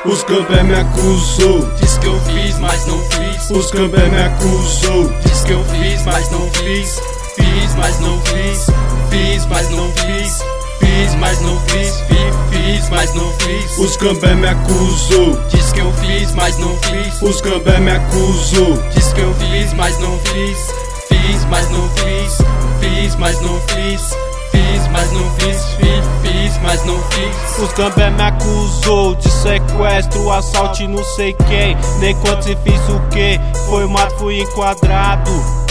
Os cambé me acusou, diz que eu fiz, mas não fiz. os cambé me acusou, Diz que eu fiz, mas não fiz. Fiz, mas não fiz. Fiz, mas não fiz. Fiz, mas não fiz. Fiz, mas não fiz. os cambé me acusou, Diz que eu fiz, mas não fiz. os cambé me acusou, Diz que eu fiz, mas não fiz. Fiz, mas não fiz. Fiz, mas não fiz. Fiz, mas não fiz. Fiz, mas não fiz. Os cambé me acusou de sequestro, assalto e não sei quem. Nem quanto se fiz o que, foi mato, fui enquadrado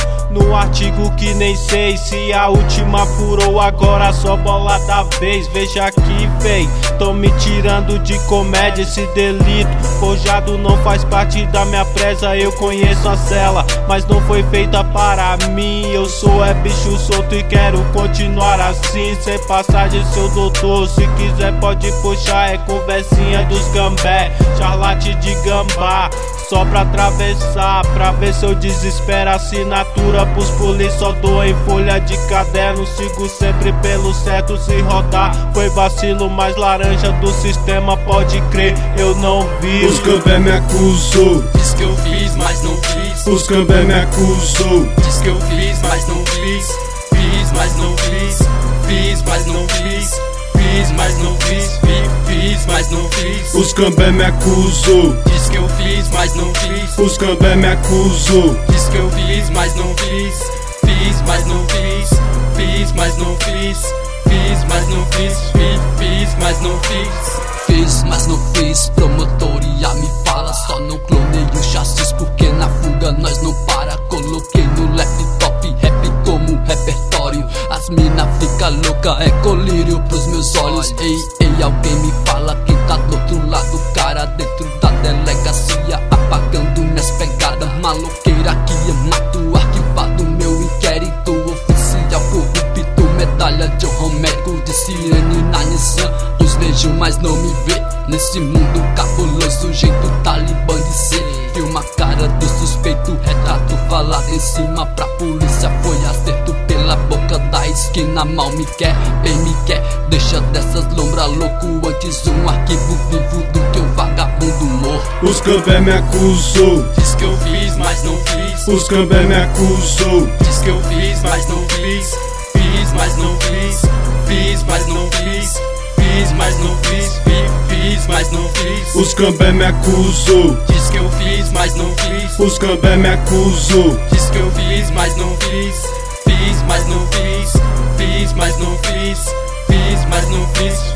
no artigo que nem sei se a última furou, agora só bola da vez. Veja aqui, véi, tão me tirando de comédia esse delito. Forjado não faz parte da minha presa, eu conheço a cela, mas não foi feita para mim. Eu sou bicho solto e quero continuar assim, sem passagem, seu doutor. Se quiser pode puxar, é conversinha dos gambé, charlate de gambá. Só pra atravessar, pra ver se eu desespero. Assinatura pros polícia, só dou em folha de caderno. Sigo sempre pelo certo, se rodar foi vacilo, mas laranja do sistema, pode crer, eu não vi. os cambé me acusou, Diz que eu fiz, mas não fiz. os cambé me acusou, Diz que eu fiz, mas não fiz. Fiz, mas não fiz. Fiz, mas não fiz. Fiz, mas não fiz. Fiz, mas não fiz. os cambé me acusou, Diz que eu fiz, mas não fiz. os cambé me acusou, Diz que eu fiz, mas não fiz. Fiz, mas não fiz. Fiz, mas não fiz. Fiz, mas não fiz. Fiz, mas não fiz. Fiz, mas não fiz. Promotoria me fala, só não clonei o chassis porque na fuga nós não para. Coloquei no laptop rap como repertório. As mina fica louca, é colírio pros meus olhos. Ei, alguém me fala quem tá do outro lado. Cara dentro da delegacia apagando minhas pegadas. Maloqueira que eu mato, arquivado meu inquérito. Oficial corrupto, medalha de honra, médico de sirene na Nissan. Os vejo, mas não me vê nesse mundo cabuloso, jeito talibã de ser. Filma a cara do suspeito, retrato falado em cima pra polícia. Foi acerto pela boca da esquina. Mal me quer, bem me quer. Deixa dessas lombras louco, antes um arquivo vivo do que um vagabundo morto. os cambé me acusou, Diz que eu fiz, mas não fiz. os cambé me acusou, Diz que eu fiz, mas não fiz. Fiz, mas não fiz. Fiz, mas não fiz. Fiz, mas não fiz. Fiz, mas não fiz. os cambé me acusou, Diz que eu fiz, mas não fiz. os cambé me acusou, Diz que eu fiz, mas não fiz. Fiz, mas não fiz. Fiz, mas não fiz. Fiz, mas não fiz.